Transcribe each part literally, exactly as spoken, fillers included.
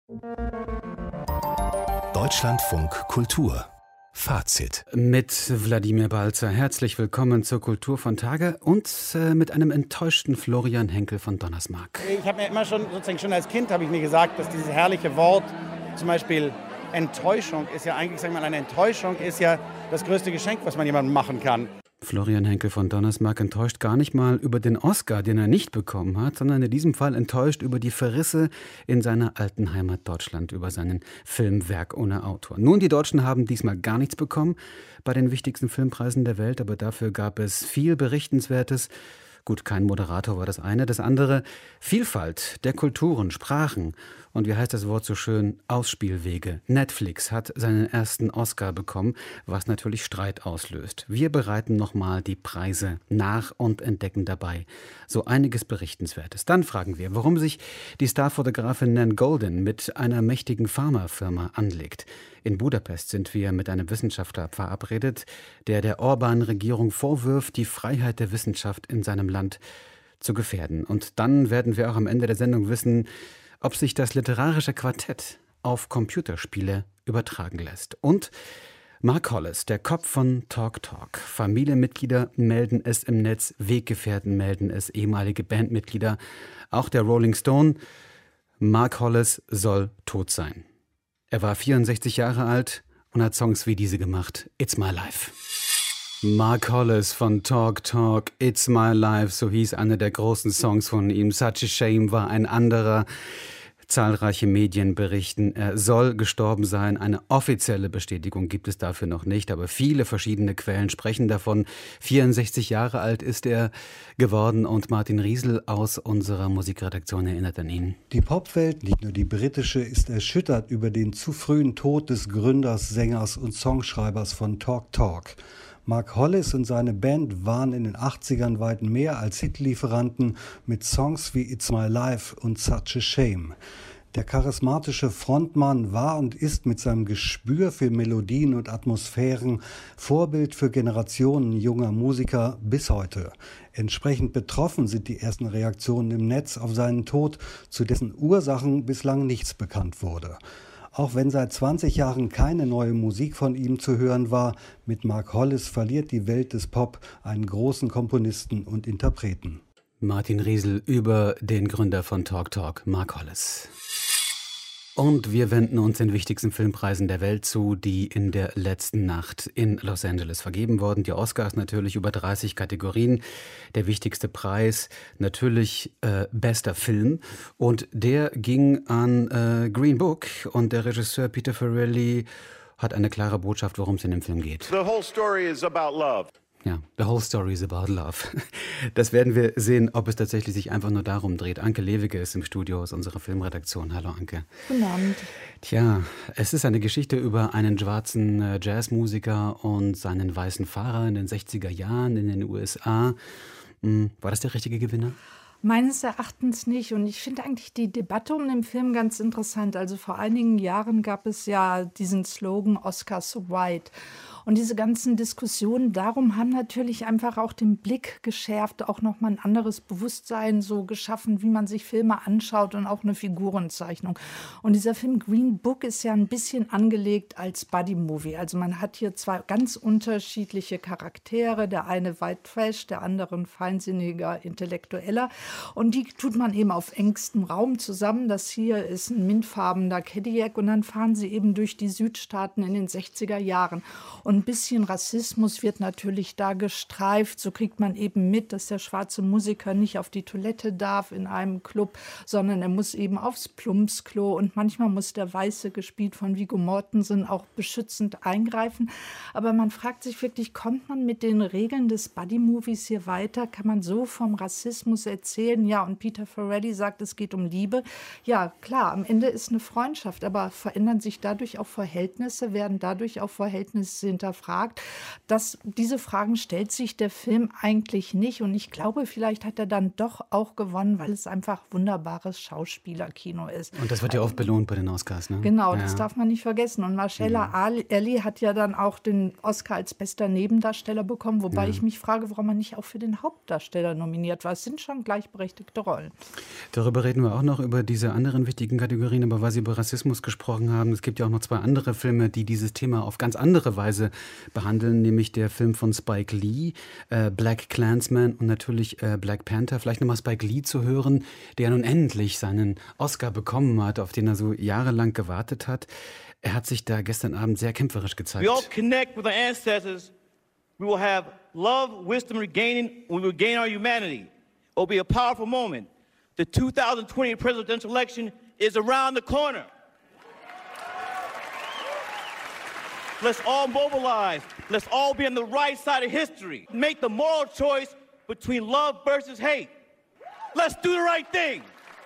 Deutschlandfunk Kultur. Fazit. Mit Wladimir Balzer. Herzlich willkommen zur Kultur von Tage und äh, mit einem enttäuschten Florian Henkel von Donnersmarck. Ich habe mir immer schon, sozusagen schon als Kind habe ich mir gesagt, dass dieses herrliche Wort, zum Beispiel Enttäuschung, ist ja eigentlich, sagen wir mal, eine Enttäuschung ist ja das größte Geschenk, was man jemandem machen kann. Florian Henkel von Donnersmarck enttäuscht gar nicht mal über den Oscar, den er nicht bekommen hat, sondern in diesem Fall enttäuscht über die Verrisse in seiner alten Heimat Deutschland, über seinen Film Werk ohne Autor. Nun, die Deutschen haben diesmal gar nichts bekommen bei den wichtigsten Filmpreisen der Welt, aber dafür gab es viel Berichtenswertes. Gut, kein Moderator war das eine. Das andere, Vielfalt der Kulturen, Sprachen und wie heißt das Wort so schön, Ausspielwege. Netflix hat seinen ersten Oscar bekommen, was natürlich Streit auslöst. Wir bereiten nochmal die Preise nach und entdecken dabei so einiges Berichtenswertes. Dann fragen wir, warum sich die Starfotografin Nan Goldin mit einer mächtigen Pharmafirma anlegt. In Budapest sind wir mit einem Wissenschaftler verabredet, der der Orban-Regierung vorwirft, die Freiheit der Wissenschaft in seinem Land zu gefährden. Und dann werden wir auch am Ende der Sendung wissen, ob sich das literarische Quartett auf Computerspiele übertragen lässt. Und Mark Hollis, der Kopf von Talk Talk. Familienmitglieder melden es im Netz, Weggefährten melden es, ehemalige Bandmitglieder. Auch der Rolling Stone. Mark Hollis soll tot sein. Er war vierundsechzig Jahre alt und hat Songs wie diese gemacht. It's My Life. Mark Hollis von Talk Talk, It's My Life, so hieß einer der großen Songs von ihm. Such a Shame war ein anderer. Zahlreiche Medien berichten, er soll gestorben sein. Eine offizielle Bestätigung gibt es dafür noch nicht, aber viele verschiedene Quellen sprechen davon. vierundsechzig Jahre alt ist er geworden und Martin Riesel aus unserer Musikredaktion erinnert an ihn. Die Popwelt, nicht nur die britische, ist erschüttert über den zu frühen Tod des Gründers, Sängers und Songschreibers von Talk Talk. Mark Hollis und seine Band waren in den achtzigern weit mehr als Hitlieferanten mit Songs wie It's My Life und Such a Shame. Der charismatische Frontmann war und ist mit seinem Gespür für Melodien und Atmosphären Vorbild für Generationen junger Musiker bis heute. Entsprechend betroffen sind die ersten Reaktionen im Netz auf seinen Tod, zu dessen Ursachen bislang nichts bekannt wurde. Auch wenn seit zwanzig Jahren keine neue Musik von ihm zu hören war, mit Mark Hollis verliert die Welt des Pop einen großen Komponisten und Interpreten. Martin Riesel über den Gründer von Talk Talk, Mark Hollis. Und wir wenden uns den wichtigsten Filmpreisen der Welt zu, die in der letzten Nacht in Los Angeles vergeben wurden. Die Oscars natürlich über dreißig Kategorien. Der wichtigste Preis natürlich äh, bester Film. Und der ging an äh, Green Book. Und der Regisseur Peter Farrelly hat eine klare Botschaft, worum es in dem Film geht. The whole story is about love. Ja, the whole story is about love. Das werden wir sehen, ob es tatsächlich sich einfach nur darum dreht. Anke Lewicke ist im Studio aus unserer Filmredaktion. Hallo Anke. Guten Abend. Tja, es ist eine Geschichte über einen schwarzen äh, Jazzmusiker und seinen weißen Fahrer in den sechziger Jahren in den U S A. Hm, war das der richtige Gewinner? Meines Erachtens nicht. Und ich finde eigentlich die Debatte um den Film ganz interessant. Also vor einigen Jahren gab es ja diesen Slogan Oscars so white. Und diese ganzen Diskussionen darum haben natürlich einfach auch den Blick geschärft, auch nochmal ein anderes Bewusstsein so geschaffen, wie man sich Filme anschaut und auch eine Figurenzeichnung. Und dieser Film Green Book ist ja ein bisschen angelegt als Buddy-Movie. Also man hat hier zwei ganz unterschiedliche Charaktere, der eine White Trash, der andere ein feinsinniger Intellektueller. Und die tut man eben auf engstem Raum zusammen. Das hier ist ein mintfarbener Cadillac und dann fahren sie eben durch die Südstaaten in den sechziger Jahren. Und ein bisschen Rassismus wird natürlich da gestreift. So kriegt man eben mit, dass der schwarze Musiker nicht auf die Toilette darf in einem Club, sondern er muss eben aufs Plumpsklo. Und manchmal muss der Weiße, gespielt von Viggo Mortensen, auch beschützend eingreifen. Aber man fragt sich wirklich, kommt man mit den Regeln des Buddy-Movies hier weiter? Kann man so vom Rassismus erzählen? Ja, und Peter Farrelly sagt, es geht um Liebe. Ja, klar, am Ende ist eine Freundschaft, aber verändern sich dadurch auch Verhältnisse? Werden dadurch auch Verhältnisse hinterfragt? hinterfragt. Das, diese Fragen stellt sich der Film eigentlich nicht. Und ich glaube, vielleicht hat er dann doch auch gewonnen, weil es einfach wunderbares Schauspielerkino ist. Und das wird ja oft belohnt bei den Oscars, ne? Genau, ja. das darf man nicht vergessen. Und Mahershala Ali hat ja dann auch den Oscar als bester Nebendarsteller bekommen, wobei ja. ich mich frage, warum er nicht auch für den Hauptdarsteller nominiert war. Es sind schon gleichberechtigte Rollen. Darüber reden wir auch noch, über diese anderen wichtigen Kategorien, aber weil Sie über Rassismus gesprochen haben, es gibt ja auch noch zwei andere Filme, die dieses Thema auf ganz andere Weise behandeln, nämlich der Film von Spike Lee, äh, Black Klansman und natürlich äh, Black Panther. Vielleicht nochmal Spike Lee zu hören, der nun endlich seinen Oscar bekommen hat, auf den er so jahrelang gewartet hat. Er hat sich da gestern Abend sehr kämpferisch gezeigt. We all connect with our ancestors. We will have love, wisdom, regaining, we will gain our humanity. It will be a powerful moment. The two thousand twenty presidential election is around the corner. Let's all mobilize. Let's all be on the right side of history. Make the moral choice between love versus hate. Let's do the right thing.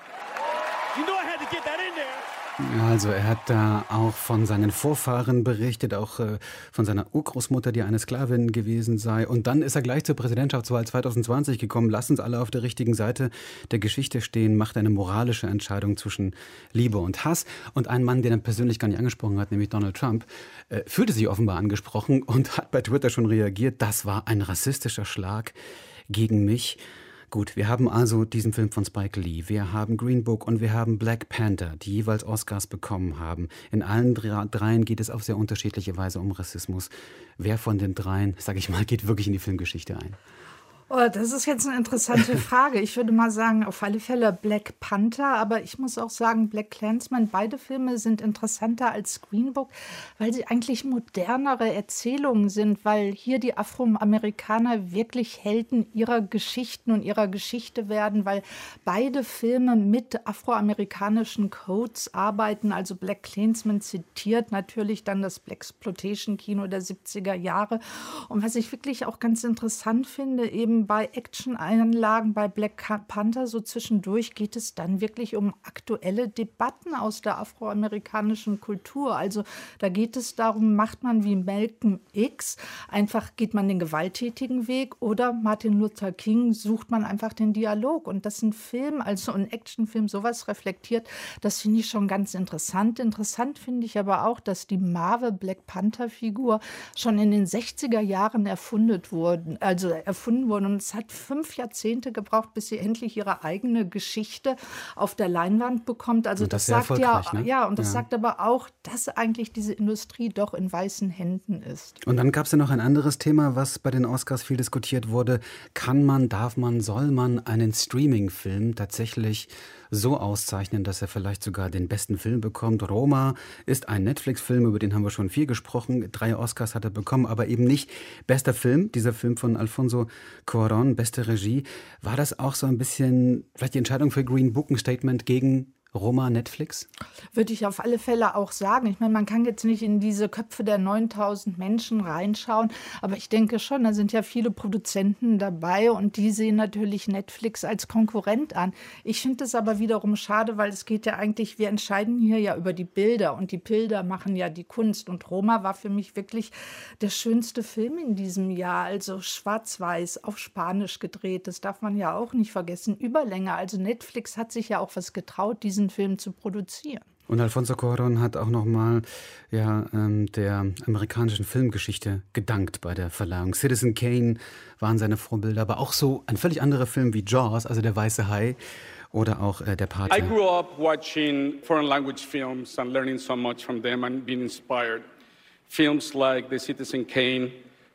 You know I had to get that in there. Also er hat da auch von seinen Vorfahren berichtet, auch äh, von seiner Urgroßmutter, die eine Sklavin gewesen sei. Und dann ist er gleich zur Präsidentschaftswahl zwanzig zwanzig gekommen. Lass uns alle auf der richtigen Seite der Geschichte stehen, macht eine moralische Entscheidung zwischen Liebe und Hass. Und ein Mann, den er persönlich gar nicht angesprochen hat, nämlich Donald Trump, äh, fühlte sich offenbar angesprochen und hat bei Twitter schon reagiert. Das war ein rassistischer Schlag gegen mich. Gut, wir haben also diesen Film von Spike Lee, wir haben Green Book und wir haben Black Panther, die jeweils Oscars bekommen haben. In allen dreien geht es auf sehr unterschiedliche Weise um Rassismus. Wer von den dreien, sage ich mal, geht wirklich in die Filmgeschichte ein? Oh, das ist jetzt eine interessante Frage. Ich würde mal sagen, auf alle Fälle Black Panther, aber ich muss auch sagen, Black Klansman, beide Filme sind interessanter als Green Book, weil sie eigentlich modernere Erzählungen sind, weil hier die Afroamerikaner wirklich Helden ihrer Geschichten und ihrer Geschichte werden, weil beide Filme mit afroamerikanischen Codes arbeiten. Also Black Klansman zitiert natürlich dann das Blaxploitation-Kino der siebziger Jahre. Und was ich wirklich auch ganz interessant finde, eben bei Action-Einlagen bei Black Panther so zwischendurch geht es dann wirklich um aktuelle Debatten aus der afroamerikanischen Kultur. Also da geht es darum, macht man wie Malcolm X, einfach geht man den gewalttätigen Weg, oder Martin Luther King, sucht man einfach den Dialog. Und dass ein Film, also ein Actionfilm, sowas reflektiert, das finde ich schon ganz interessant. Interessant finde ich aber auch, dass die Marvel Black Panther-Figur schon in den sechziger Jahren erfunden wurde, also erfunden wurde. Und es hat fünf Jahrzehnte gebraucht, bis sie endlich ihre eigene Geschichte auf der Leinwand bekommt. Also und das, das sagt ja, ne? ja, und das ja. sagt aber auch, dass eigentlich diese Industrie doch in weißen Händen ist. Und dann gab es ja noch ein anderes Thema, was bei den Oscars viel diskutiert wurde. Kann man, darf man, soll man einen Streaming-Film tatsächlich so auszeichnen, dass er vielleicht sogar den besten Film bekommt? Roma ist ein Netflix-Film, über den haben wir schon viel gesprochen. Drei Oscars hat er bekommen, aber eben nicht bester Film. Dieser Film von Alfonso Cuarón, beste Regie. War das auch so ein bisschen vielleicht die Entscheidung für Green Book, ein Statement gegen Roma, Netflix? Würde ich auf alle Fälle auch sagen. Ich meine, man kann jetzt nicht in diese Köpfe der neuntausend Menschen reinschauen, aber ich denke schon, da sind ja viele Produzenten dabei und die sehen natürlich Netflix als Konkurrent an. Ich finde es aber wiederum schade, weil es geht ja eigentlich, wir entscheiden hier ja über die Bilder und die Bilder machen ja die Kunst. Und Roma war für mich wirklich der schönste Film in diesem Jahr, also schwarz-weiß, auf Spanisch gedreht, das darf man ja auch nicht vergessen, Überlänge. Also Netflix hat sich ja auch was getraut, diesen Film zu produzieren. Und Alfonso Cuarón hat auch nochmal ja, ähm, der amerikanischen Filmgeschichte gedankt bei der Verleihung. Citizen Kane waren seine Vorbilder, aber auch so ein völlig anderer Film wie Jaws, also Der weiße Hai, oder auch äh, Der Pate. I grew up watching foreign language films and learning so much from them and being inspired. Films like The Citizen Kane,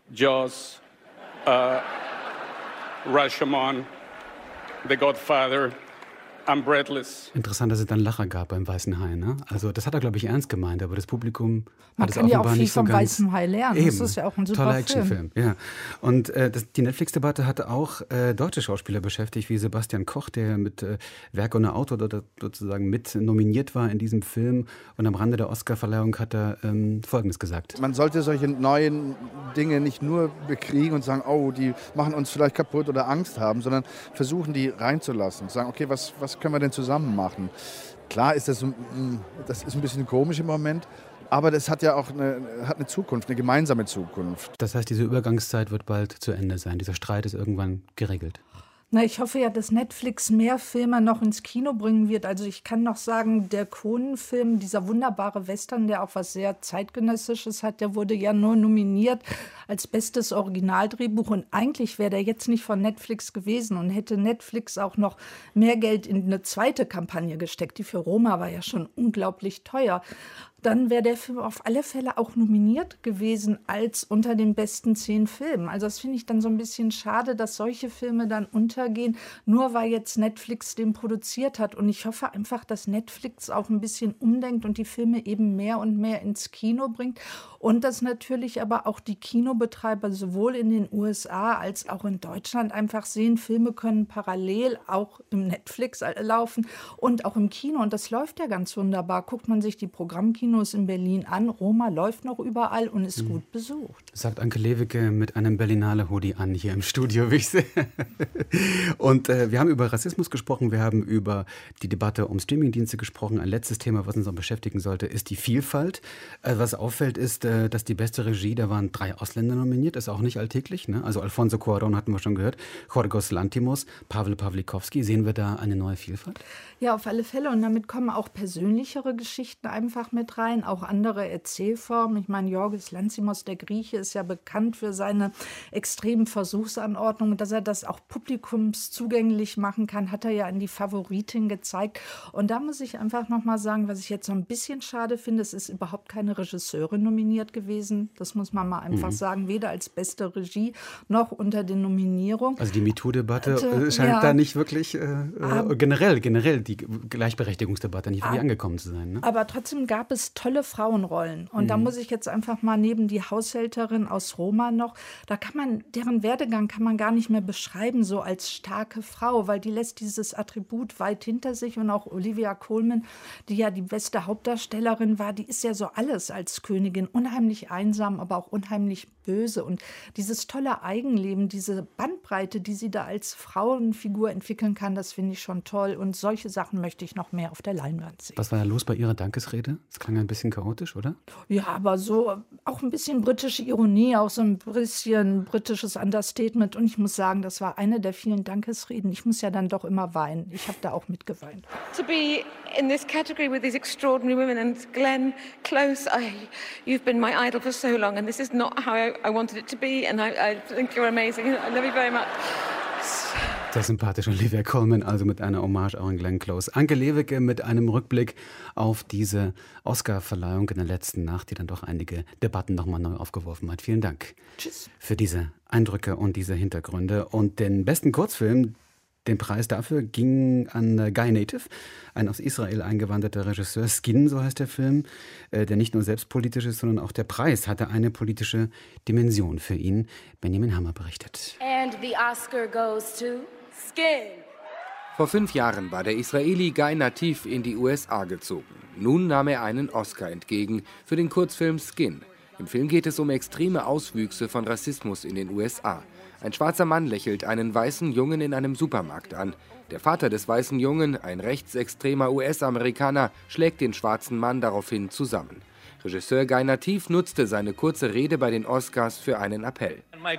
Jaws, uh, Rashomon, The Godfather. I'm breathless. Interessant, dass es dann Lacher gab beim Weißen Hai, ne? Also das hat er, glaube ich, ernst gemeint, aber das Publikum Man hat es kann ja offenbar auch viel nicht so vom ganz... Weißen Hai lernen. Eben. Das ist ja auch ein super Toller Film. Actionfilm, ja. Und äh, das, die Netflix-Debatte hatte auch äh, deutsche Schauspieler beschäftigt, wie Sebastian Koch, der mit äh, Werk ohne Autor dort sozusagen mit nominiert war in diesem Film. Und am Rande der Oscarverleihung hat er ähm, Folgendes gesagt. Man sollte solche neuen Dinge nicht nur bekriegen und sagen, oh, die machen uns vielleicht kaputt oder Angst haben, sondern versuchen, die reinzulassen. Sagen, okay, was, was können wir denn zusammen machen? Klar ist das, das ist ein bisschen komisch im Moment, aber das hat ja auch eine, hat eine Zukunft, eine gemeinsame Zukunft. Das heißt, diese Übergangszeit wird bald zu Ende sein. Dieser Streit ist irgendwann geregelt. Na, ich hoffe ja, dass Netflix mehr Filme noch ins Kino bringen wird. Also ich kann noch sagen, der Coen-Film, dieser wunderbare Western, der auch was sehr Zeitgenössisches hat, der wurde ja nur nominiert als bestes Originaldrehbuch. Und eigentlich wäre der jetzt nicht von Netflix gewesen und hätte Netflix auch noch mehr Geld in eine zweite Kampagne gesteckt. Die für Roma war ja schon unglaublich teuer. Dann wäre der Film auf alle Fälle auch nominiert gewesen als unter den besten zehn Filmen. Also das finde ich dann so ein bisschen schade, dass solche Filme dann untergehen, nur weil jetzt Netflix den produziert hat. Und ich hoffe einfach, dass Netflix auch ein bisschen umdenkt und die Filme eben mehr und mehr ins Kino bringt. Und dass natürlich aber auch die Kinobetreiber sowohl in den U S A als auch in Deutschland einfach sehen, Filme können parallel auch im Netflix laufen und auch im Kino. Und das läuft ja ganz wunderbar. Guckt man sich die Programmkinos in Berlin an. Roma läuft noch überall und ist mhm. gut besucht. Sagt Anke Lewicke mit einem Berlinale Hoodie an hier im Studio, wie ich sehe. Und äh, wir haben über Rassismus gesprochen, wir haben über die Debatte um Streamingdienste gesprochen. Ein letztes Thema, was uns auch beschäftigen sollte, ist die Vielfalt. Äh, was auffällt, ist, äh, dass die beste Regie, da waren drei Ausländer nominiert, ist auch nicht alltäglich. Ne? Also Alfonso Cuarón hatten wir schon gehört, Jorgos Lanthimos, Pawel Pawlikowski. Sehen wir da eine neue Vielfalt? Ja, auf alle Fälle. Und damit kommen auch persönlichere Geschichten einfach mit rein. Auch andere Erzählformen. Ich meine, Jorgos Lanthimos, der Grieche, ist ja bekannt für seine extremen Versuchsanordnungen. Dass er das auch publikumszugänglich machen kann, hat er ja in die Favoritin gezeigt. Und da muss ich einfach nochmal sagen, was ich jetzt so ein bisschen schade finde, es ist überhaupt keine Regisseurin nominiert gewesen. Das muss man mal einfach mhm. sagen. Weder als beste Regie noch unter den Nominierungen. Also die MeToo-Debatte äh, scheint ja, da nicht wirklich, äh, äh, generell, generell die Gleichberechtigungsdebatte nicht wirklich angekommen zu sein. Ne? Aber trotzdem gab es tolle Frauenrollen. Und mhm. da muss ich jetzt einfach mal neben die Haushälterin aus Roma noch, da kann man, deren Werdegang kann man gar nicht mehr beschreiben, so als starke Frau, weil die lässt dieses Attribut weit hinter sich. Und auch Olivia Colman, die ja die beste Hauptdarstellerin war, die ist ja so alles als Königin, unheimlich einsam, aber auch unheimlich böse. Und dieses tolle Eigenleben, diese Bandbreite, die sie da als Frauenfigur entwickeln kann, das finde ich schon toll. Und solche Sachen möchte ich noch mehr auf der Leinwand sehen. Was war da los bei Ihrer Dankesrede? Das klang ein bisschen chaotisch, oder? Ja, aber so auch ein bisschen britische Ironie, auch so ein bisschen britisches Understatement. Und ich muss sagen, das war eine der vielen Dankesreden. Ich muss ja dann doch immer weinen. Ich habe da auch mitgeweint. To be in this category with these extraordinary women and Glenn Close, I, you've been my idol for so long and this is not how I, I wanted it to be and I, I think you're amazing. I love you very much. Der sympathische Olivia Colman, also mit einer Hommage auch an Glenn Close. Anke Lewicke mit einem Rückblick auf diese Oscar-Verleihung in der letzten Nacht, die dann doch einige Debatten nochmal neu aufgeworfen hat. Vielen Dank Tschüss. Für diese Eindrücke und diese Hintergründe. Und den besten Kurzfilm, den Preis dafür ging an Guy Native, ein aus Israel eingewanderter Regisseur. Skin, so heißt der Film, der nicht nur selbst politisch ist, sondern auch der Preis hatte eine politische Dimension für ihn. Benjamin Hammer berichtet. And the Oscar goes to Skin. Vor fünf Jahren war der Israeli Guy Native in die U S A gezogen. Nun nahm er einen Oscar entgegen für den Kurzfilm Skin. Im Film geht es um extreme Auswüchse von Rassismus in den U S A. Ein schwarzer Mann lächelt einen weißen Jungen in einem Supermarkt an. Der Vater des weißen Jungen, ein rechtsextremer U S-Amerikaner, schlägt den schwarzen Mann daraufhin zusammen. Regisseur Guy Native nutzte seine kurze Rede bei den Oscars für einen Appell.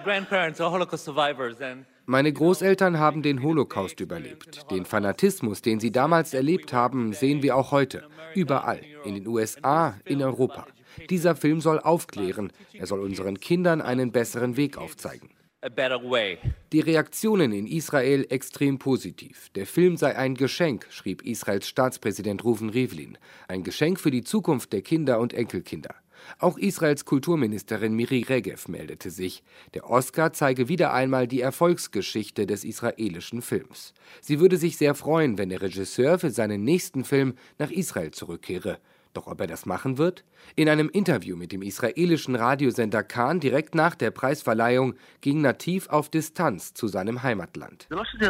Meine Großeltern haben den Holocaust überlebt. Den Fanatismus, den sie damals erlebt haben, sehen wir auch heute. Überall. In den U S A, in Europa. Dieser Film soll aufklären. Er soll unseren Kindern einen besseren Weg aufzeigen. Die Reaktionen in Israel extrem positiv. Der Film sei ein Geschenk, schrieb Israels Staatspräsident Reuven Rivlin. Ein Geschenk für die Zukunft der Kinder und Enkelkinder. Auch Israels Kulturministerin Miri Regev meldete sich. Der Oscar zeige wieder einmal die Erfolgsgeschichte des israelischen Films. Sie würde sich sehr freuen, wenn der Regisseur für seinen nächsten Film nach Israel zurückkehre. Doch ob er das machen wird? In einem Interview mit dem israelischen Radiosender Kan direkt nach der Preisverleihung ging Nativ auf Distanz zu seinem Heimatland.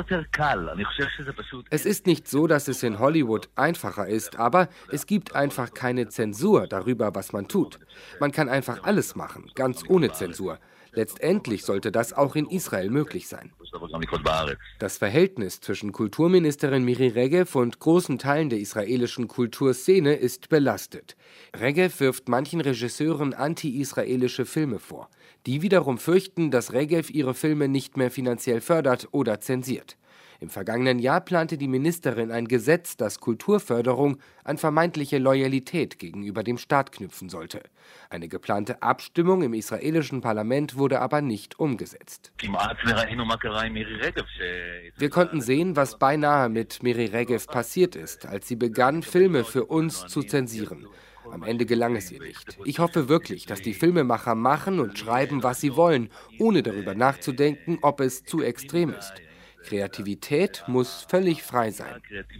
Es ist nicht so, dass es in Hollywood einfacher ist, aber es gibt einfach keine Zensur darüber, was man tut. Man kann einfach alles machen, ganz ohne Zensur. Letztendlich sollte das auch in Israel möglich sein. Das Verhältnis zwischen Kulturministerin Miri Regev und großen Teilen der israelischen Kulturszene ist belastet. Regev wirft manchen Regisseuren anti-israelische Filme vor. Die wiederum fürchten, dass Regev ihre Filme nicht mehr finanziell fördert oder zensiert. Im vergangenen Jahr plante die Ministerin ein Gesetz, das Kulturförderung an vermeintliche Loyalität gegenüber dem Staat knüpfen sollte. Eine geplante Abstimmung im israelischen Parlament wurde aber nicht umgesetzt. Wir konnten sehen, was beinahe mit Miri Regev passiert ist, als sie begann, Filme für uns zu zensieren. Am Ende gelang es ihr nicht. Ich hoffe wirklich, dass die Filmemacher machen und schreiben, was sie wollen, ohne darüber nachzudenken, ob es zu extrem ist. Kreativität muss völlig frei sein.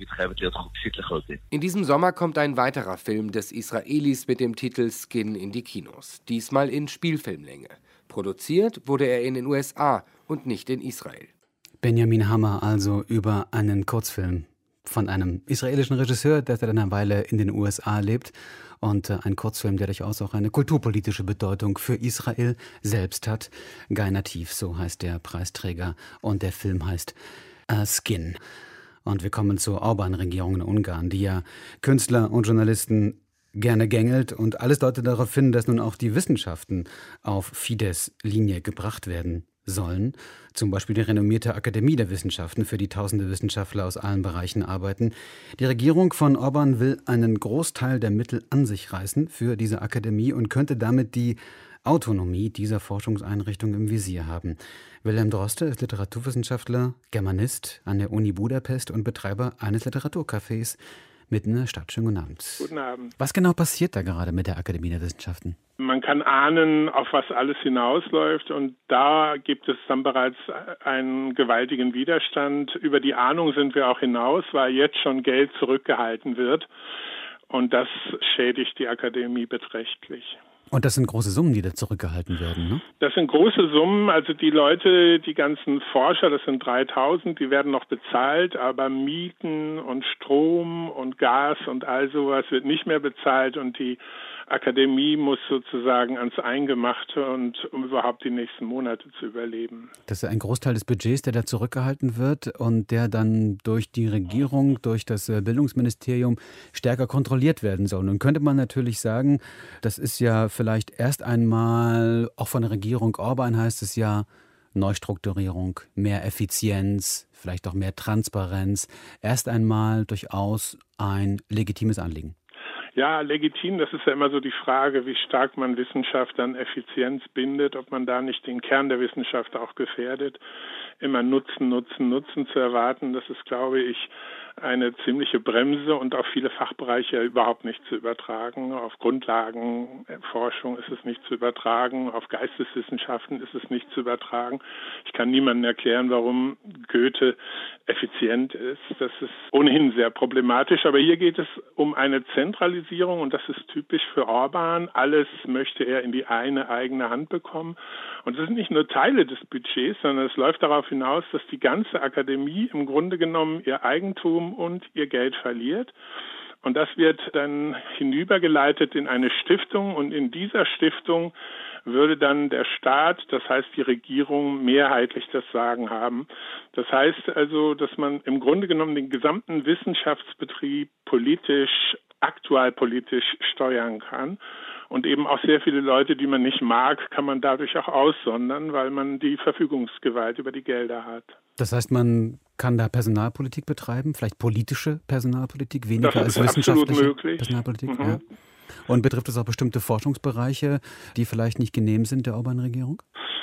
In diesem Sommer kommt ein weiterer Film des Israelis mit dem Titel Skin in die Kinos, diesmal in Spielfilmlänge. Produziert wurde er in den U S A und nicht in Israel. Benjamin Hammer also über einen Kurzfilm von einem israelischen Regisseur, der seit einer Weile in den U S A lebt. Und äh, ein Kurzfilm, der durchaus auch eine kulturpolitische Bedeutung für Israel selbst hat. Guy Nativ, so heißt der Preisträger. Und der Film heißt äh, Skin. Und wir kommen zur Orban-Regierung in Ungarn, die ja Künstler und Journalisten gerne gängelt. Und alles deutet darauf hin, dass nun auch die Wissenschaften auf Fidesz-Linie gebracht werden sollen. Zum Beispiel die renommierte Akademie der Wissenschaften, für die tausende Wissenschaftler aus allen Bereichen arbeiten. Die Regierung von Orban will einen Großteil der Mittel an sich reißen für diese Akademie und könnte damit die Autonomie dieser Forschungseinrichtung im Visier haben. Wilhelm Droste ist Literaturwissenschaftler, Germanist an der Uni Budapest und Betreiber eines Literaturcafés mitten in der Stadt. Schönen guten Abend. Guten Abend. Was genau passiert da gerade mit der Akademie der Wissenschaften? Man kann ahnen, auf was alles hinausläuft, und da gibt es dann bereits einen gewaltigen Widerstand. Über die Ahnung sind wir auch hinaus, weil jetzt schon Geld zurückgehalten wird, und das schädigt die Akademie beträchtlich. Und das sind große Summen, die da zurückgehalten werden, ne? Das sind große Summen. Also die Leute, die ganzen Forscher, das sind dreitausend, die werden noch bezahlt, aber Mieten und Strom und Gas und all sowas wird nicht mehr bezahlt, und die Akademie muss sozusagen ans Eingemachte, und um überhaupt die nächsten Monate zu überleben. Das ist ein Großteil des Budgets, der da zurückgehalten wird und der dann durch die Regierung, durch das Bildungsministerium stärker kontrolliert werden soll. Nun könnte man natürlich sagen, das ist ja vielleicht erst einmal, auch von der Regierung Orban heißt es ja, Neustrukturierung, mehr Effizienz, vielleicht auch mehr Transparenz, erst einmal durchaus ein legitimes Anliegen. Ja, legitim, das ist ja immer so die Frage, wie stark man Wissenschaft an Effizienz bindet, ob man da nicht den Kern der Wissenschaft auch gefährdet. Immer Nutzen, Nutzen, Nutzen zu erwarten, das ist, glaube ich, eine ziemliche Bremse und auf viele Fachbereiche überhaupt nicht zu übertragen. Auf Grundlagenforschung ist es nicht zu übertragen, auf Geisteswissenschaften ist es nicht zu übertragen. Ich kann niemandem erklären, warum Goethe effizient ist. Das ist ohnehin sehr problematisch, aber hier geht es um eine Zentralisierung, und das ist typisch für Orban. Alles möchte er in die eine eigene Hand bekommen. Und das sind nicht nur Teile des Budgets, sondern es läuft darauf hinaus, dass die ganze Akademie im Grunde genommen ihr Eigentum und ihr Geld verliert. Und das wird dann hinübergeleitet in eine Stiftung, und in dieser Stiftung würde dann der Staat, das heißt die Regierung, mehrheitlich das Sagen haben. Das heißt also, dass man im Grunde genommen den gesamten Wissenschaftsbetrieb politisch, aktualpolitisch steuern kann. Und eben auch sehr viele Leute, die man nicht mag, kann man dadurch auch aussondern, weil man die Verfügungsgewalt über die Gelder hat. Das heißt, man kann da Personalpolitik betreiben, vielleicht politische Personalpolitik, weniger als wissenschaftliche Personalpolitik. Mhm. Ja. Und betrifft es auch bestimmte Forschungsbereiche, die vielleicht nicht genehm sind der Orban-Regierung?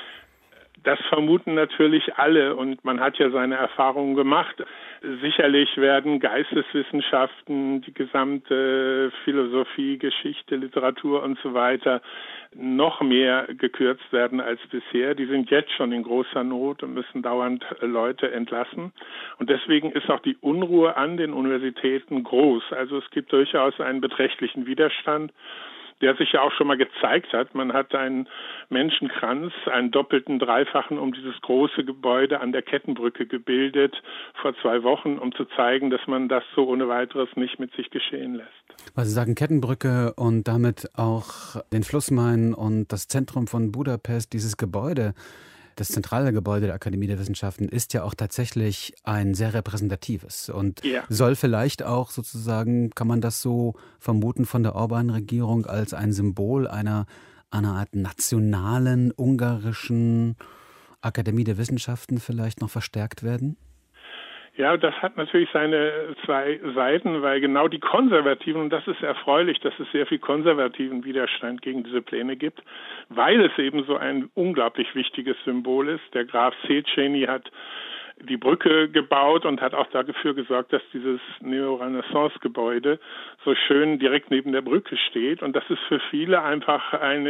Das vermuten natürlich alle, und man hat ja seine Erfahrungen gemacht. Sicherlich werden Geisteswissenschaften, die gesamte Philosophie, Geschichte, Literatur und so weiter noch mehr gekürzt werden als bisher. Die sind jetzt schon in großer Not und müssen dauernd Leute entlassen. Und deswegen ist auch die Unruhe an den Universitäten groß. Also es gibt durchaus einen beträchtlichen Widerstand, der sich ja auch schon mal gezeigt hat. Man hat einen Menschenkranz, einen doppelten, dreifachen um dieses große Gebäude an der Kettenbrücke gebildet vor zwei Wochen, um zu zeigen, dass man das so ohne weiteres nicht mit sich geschehen lässt. Weil Sie sagen Kettenbrücke und damit auch den Flussmain und das Zentrum von Budapest, dieses Gebäude, das zentrale Gebäude der Akademie der Wissenschaften, ist ja auch tatsächlich ein sehr repräsentatives und Ja. soll vielleicht auch sozusagen, kann man das so vermuten, von der Orbán-Regierung als ein Symbol einer, einer Art nationalen ungarischen Akademie der Wissenschaften vielleicht noch verstärkt werden? Ja, das hat natürlich seine zwei Seiten, weil genau die Konservativen, und das ist erfreulich, dass es sehr viel konservativen Widerstand gegen diese Pläne gibt, weil es eben so ein unglaublich wichtiges Symbol ist. Der Graf Széchenyi hat die Brücke gebaut und hat auch dafür gesorgt, dass dieses Neo-Renaissance-Gebäude so schön direkt neben der Brücke steht. Und das ist für viele einfach eine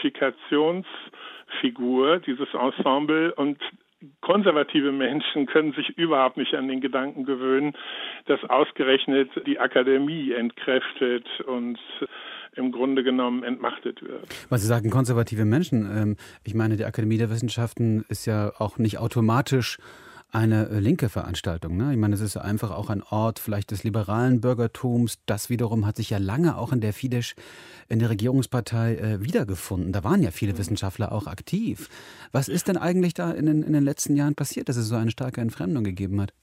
Identifikationsfigur, dieses Ensemble, und konservative Menschen können sich überhaupt nicht an den Gedanken gewöhnen, dass ausgerechnet die Akademie entkräftet und im Grunde genommen entmachtet wird. Weil Sie sagen, konservative Menschen. Ich meine, die Akademie der Wissenschaften ist ja auch nicht automatisch eine linke Veranstaltung. Ne? Ich meine, es ist einfach auch ein Ort vielleicht des liberalen Bürgertums. Das wiederum hat sich ja lange auch in der Fidesz, in der Regierungspartei, äh, wiedergefunden. Da waren ja viele Wissenschaftler auch aktiv. Was ist denn eigentlich da in den, in den letzten Jahren passiert, dass es so eine starke Entfremdung gegeben hat?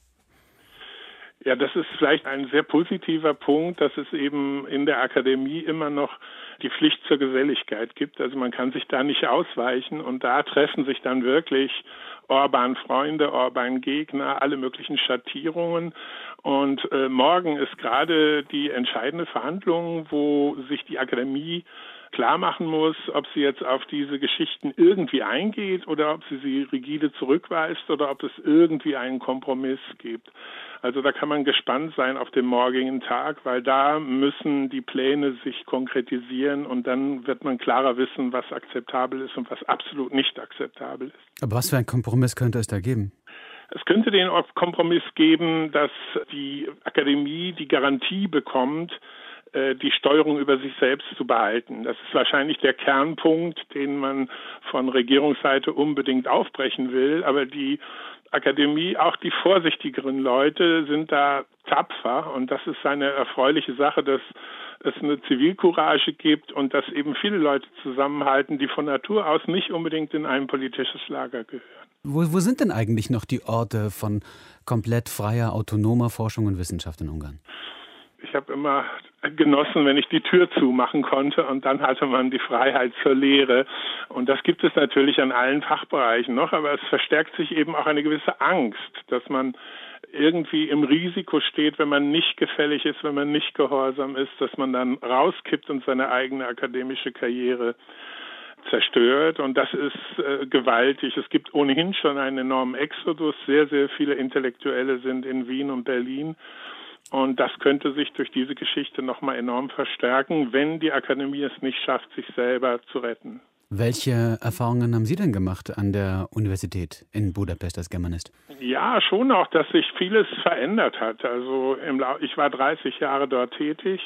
Ja, das ist vielleicht ein sehr positiver Punkt, dass es eben in der Akademie immer noch die Pflicht zur Geselligkeit gibt. Also man kann sich da nicht ausweichen und da treffen sich dann wirklich Orbán-Freunde, Orbán-Gegner, alle möglichen Schattierungen. Und äh, morgen ist gerade die entscheidende Verhandlung, wo sich die Akademie klar machen muss, ob sie jetzt auf diese Geschichten irgendwie eingeht oder ob sie sie rigide zurückweist oder ob es irgendwie einen Kompromiss gibt. Also da kann man gespannt sein auf den morgigen Tag, weil da müssen die Pläne sich konkretisieren und dann wird man klarer wissen, was akzeptabel ist und was absolut nicht akzeptabel ist. Aber was für ein Kompromiss könnte es da geben? Es könnte den Kompromiss geben, dass die Akademie die Garantie bekommt, die Steuerung über sich selbst zu behalten. Das ist wahrscheinlich der Kernpunkt, den man von Regierungsseite unbedingt aufbrechen will. Aber die Akademie, auch die vorsichtigeren Leute, sind da tapfer. Und das ist eine erfreuliche Sache, dass es eine Zivilcourage gibt und dass eben viele Leute zusammenhalten, die von Natur aus nicht unbedingt in ein politisches Lager gehören. Wo, wo sind denn eigentlich noch die Orte von komplett freier, autonomer Forschung und Wissenschaft in Ungarn? Ich habe immer genossen, wenn ich die Tür zumachen konnte und dann hatte man die Freiheit zur Lehre. Und das gibt es natürlich an allen Fachbereichen noch, aber es verstärkt sich eben auch eine gewisse Angst, dass man irgendwie im Risiko steht, wenn man nicht gefällig ist, wenn man nicht gehorsam ist, dass man dann rauskippt und seine eigene akademische Karriere zerstört. Und das ist äh, gewaltig. Es gibt ohnehin schon einen enormen Exodus. Sehr, sehr viele Intellektuelle sind in Wien und Berlin. Und das könnte sich durch diese Geschichte nochmal enorm verstärken, wenn die Akademie es nicht schafft, sich selber zu retten. Welche Erfahrungen haben Sie denn gemacht an der Universität in Budapest als Germanist? Ja, schon auch, dass sich vieles verändert hat. Also im La- ich war dreißig Jahre dort tätig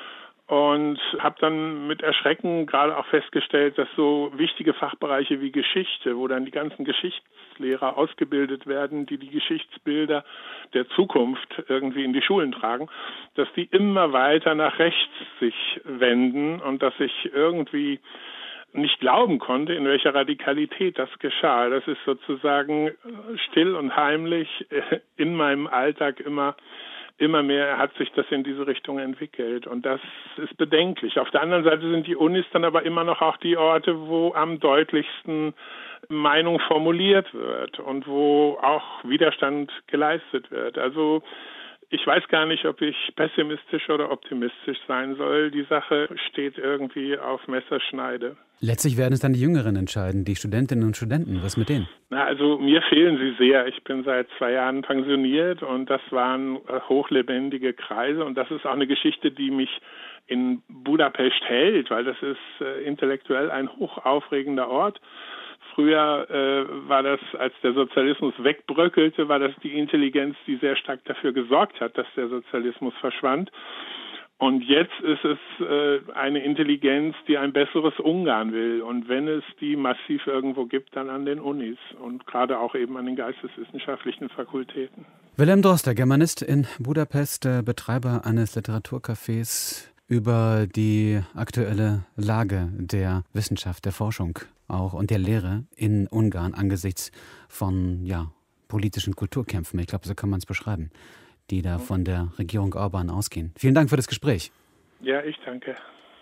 und habe dann mit Erschrecken gerade auch festgestellt, dass so wichtige Fachbereiche wie Geschichte, wo dann die ganzen Geschichtslehrer ausgebildet werden, die die Geschichtsbilder der Zukunft irgendwie in die Schulen tragen, dass die immer weiter nach rechts sich wenden und dass ich irgendwie nicht glauben konnte, in welcher Radikalität das geschah. Das ist sozusagen still und heimlich in meinem Alltag immer Immer mehr hat sich das in diese Richtung entwickelt und das ist bedenklich. Auf der anderen Seite sind die Unis dann aber immer noch auch die Orte, wo am deutlichsten Meinung formuliert wird und wo auch Widerstand geleistet wird. Also ich weiß gar nicht, ob ich pessimistisch oder optimistisch sein soll. Die Sache steht irgendwie auf Messerschneide. Letztlich werden es dann die Jüngeren entscheiden, die Studentinnen und Studenten. Was mit denen? Na, also mir fehlen sie sehr. Ich bin seit zwei Jahren pensioniert und das waren hochlebendige Kreise und das ist auch eine Geschichte, die mich in Budapest hält, weil das ist äh, intellektuell ein hochaufregender Ort. Früher äh, war das, als der Sozialismus wegbröckelte, war das die Intelligenz, die sehr stark dafür gesorgt hat, dass der Sozialismus verschwand. Und jetzt ist es äh, eine Intelligenz, die ein besseres Ungarn will. Und wenn es die massiv irgendwo gibt, dann an den Unis und gerade auch eben an den geisteswissenschaftlichen Fakultäten. Wilhelm Droster, Germanist in Budapest, Betreiber eines Literaturcafés. über die aktuelle Lage der Wissenschaft, der Forschung auch und der Lehre in Ungarn angesichts von ja, politischen Kulturkämpfen. Ich glaube, so kann man es beschreiben, die da von der Regierung Orban ausgehen. Vielen Dank für das Gespräch. Ja, ich danke.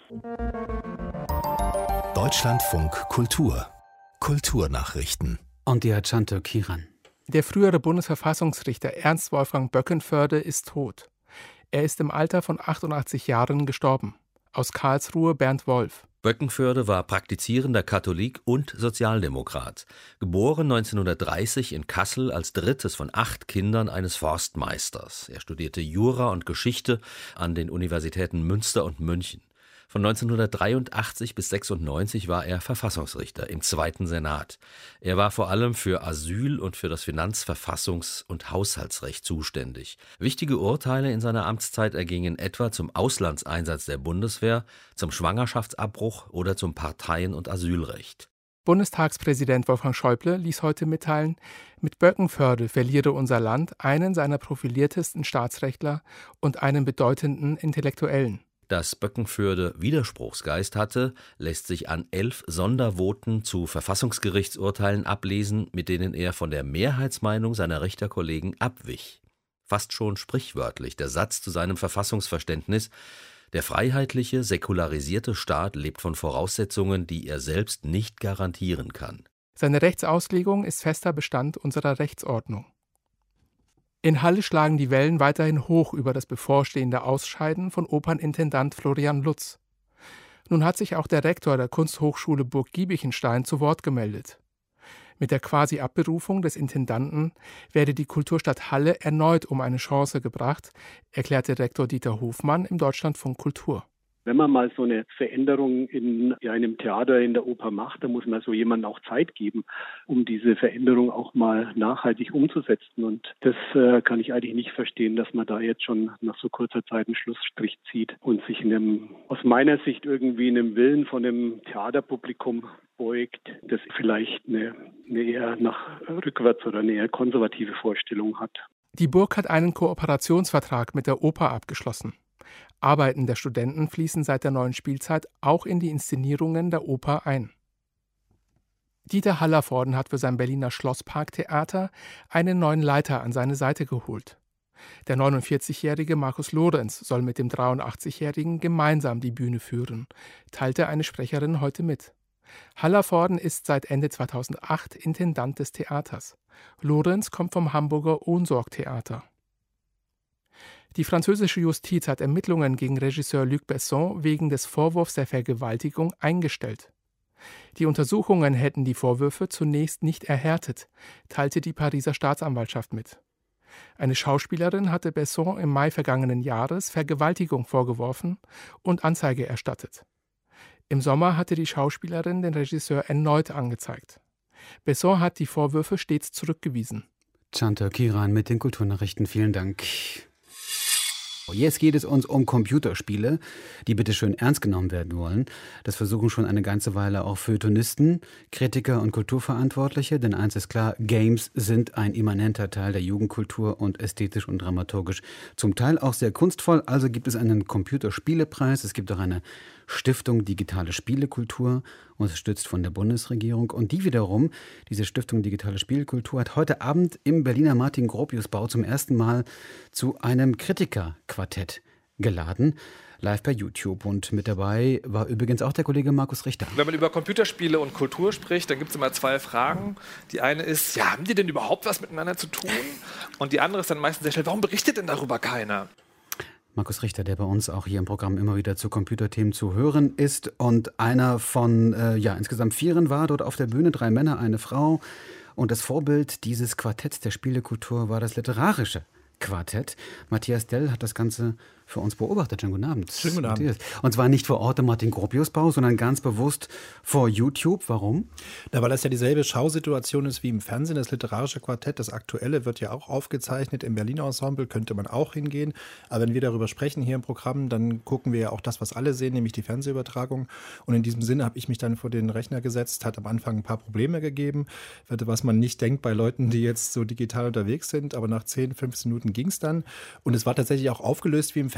Deutschlandfunk Kultur. Kulturnachrichten. Und die hat Chanto Kiran. Der frühere Bundesverfassungsrichter Ernst Wolfgang Böckenförde ist tot. Er ist im Alter von achtundachtzig Jahren gestorben. Aus Karlsruhe Bernd Wolf. Böckenförde war praktizierender Katholik und Sozialdemokrat. Geboren neunzehnhundertdreißig in Kassel als drittes von acht Kindern eines Forstmeisters. Er studierte Jura und Geschichte an den Universitäten Münster und München. Von neunzehnhundertdreiundachtzig bis sechsundneunzig war er Verfassungsrichter im Zweiten Senat. Er war vor allem für Asyl und für das Finanz-, Verfassungs- und Haushaltsrecht zuständig. Wichtige Urteile in seiner Amtszeit ergingen etwa zum Auslandseinsatz der Bundeswehr, zum Schwangerschaftsabbruch oder zum Parteien- und Asylrecht. Bundestagspräsident Wolfgang Schäuble ließ heute mitteilen, mit Böckenförde verliere unser Land einen seiner profiliertesten Staatsrechtler und einen bedeutenden Intellektuellen. Dass Böckenförde Widerspruchsgeist hatte, lässt sich an elf Sondervoten zu Verfassungsgerichtsurteilen ablesen, mit denen er von der Mehrheitsmeinung seiner Richterkollegen abwich. Fast schon sprichwörtlich der Satz zu seinem Verfassungsverständnis: Der freiheitliche, säkularisierte Staat lebt von Voraussetzungen, die er selbst nicht garantieren kann. Seine Rechtsauslegung ist fester Bestand unserer Rechtsordnung. In Halle schlagen die Wellen weiterhin hoch über das bevorstehende Ausscheiden von Opernintendant Florian Lutz. Nun hat sich auch der Rektor der Kunsthochschule Burg Giebichenstein zu Wort gemeldet. Mit der Quasi-Abberufung des Intendanten werde die Kulturstadt Halle erneut um eine Chance gebracht, erklärte Rektor Dieter Hofmann im Deutschlandfunk Kultur. Wenn man mal so eine Veränderung in ja, einem Theater, in der Oper macht, dann muss man so jemandem auch Zeit geben, um diese Veränderung auch mal nachhaltig umzusetzen. Und das äh, kann ich eigentlich nicht verstehen, dass man da jetzt schon nach so kurzer Zeit einen Schlussstrich zieht und sich in einem, aus meiner Sicht irgendwie in einem Willen von einem Theaterpublikum beugt, das vielleicht eine, eine eher nach rückwärts oder eine eher konservative Vorstellung hat. Die Burg hat einen Kooperationsvertrag mit der Oper abgeschlossen. Arbeiten der Studenten fließen seit der neuen Spielzeit auch in die Inszenierungen der Oper ein. Dieter Hallervorden hat für sein Berliner Schlossparktheater einen neuen Leiter an seine Seite geholt. Der neunundvierzigjährige Markus Lorenz soll mit dem dreiundachtzigjährigen gemeinsam die Bühne führen, teilte eine Sprecherin heute mit. Hallervorden ist seit Ende zweitausendacht Intendant des Theaters. Lorenz kommt vom Hamburger Ohnsorg-Theater. Die französische Justiz hat Ermittlungen gegen Regisseur Luc Besson wegen des Vorwurfs der Vergewaltigung eingestellt. Die Untersuchungen hätten die Vorwürfe zunächst nicht erhärtet, teilte die Pariser Staatsanwaltschaft mit. Eine Schauspielerin hatte Besson im Mai vergangenen Jahres Vergewaltigung vorgeworfen und Anzeige erstattet. Im Sommer hatte die Schauspielerin den Regisseur erneut angezeigt. Besson hat die Vorwürfe stets zurückgewiesen. Chanto Kiran mit den Kulturnachrichten. Vielen Dank. Jetzt geht es uns um Computerspiele, die bitte schön ernst genommen werden wollen. Das versuchen schon eine ganze Weile auch Feuilletonisten, Kritiker und Kulturverantwortliche. Denn eins ist klar, Games sind ein immanenter Teil der Jugendkultur und ästhetisch und dramaturgisch zum Teil auch sehr kunstvoll. Also gibt es einen Computerspielepreis, es gibt auch eine Stiftung Digitale Spielekultur, unterstützt von der Bundesregierung. Und die wiederum, diese Stiftung Digitale Spielekultur, hat heute Abend im Berliner Martin-Gropius-Bau zum ersten Mal zu einem Kritikerquartett geladen, live per YouTube. Und mit dabei war übrigens auch der Kollege Markus Richter. Wenn man über Computerspiele und Kultur spricht, dann gibt es immer zwei Fragen. Die eine ist, ja, haben die denn überhaupt was miteinander zu tun? Und die andere ist dann meistens sehr schnell, warum berichtet denn darüber keiner? Markus Richter, der bei uns auch hier im Programm immer wieder zu Computerthemen zu hören ist und einer von äh, ja, insgesamt vieren war dort auf der Bühne, drei Männer, eine Frau. Und das Vorbild dieses Quartetts der Spielekultur war das literarische Quartett. Matthias Dell hat das Ganze für uns beobachtet. Schönen guten Abend. Schönen guten Matthias. Abend. Und zwar nicht vor Ort im Martin-Gropius-Bau, sondern ganz bewusst vor YouTube. Warum? Na, weil das ja dieselbe Schausituation ist wie im Fernsehen. Das literarische Quartett, das aktuelle, wird ja auch aufgezeichnet. Im Berliner Ensemble könnte man auch hingehen. Aber wenn wir darüber sprechen hier im Programm, dann gucken wir ja auch das, was alle sehen, nämlich die Fernsehübertragung. Und in diesem Sinne habe ich mich dann vor den Rechner gesetzt. Hat am Anfang ein paar Probleme gegeben, was man nicht denkt bei Leuten, die jetzt so digital unterwegs sind. Aber nach zehn, fünfzehn Minuten ging es dann. Und es war tatsächlich auch aufgelöst wie im Fernsehen.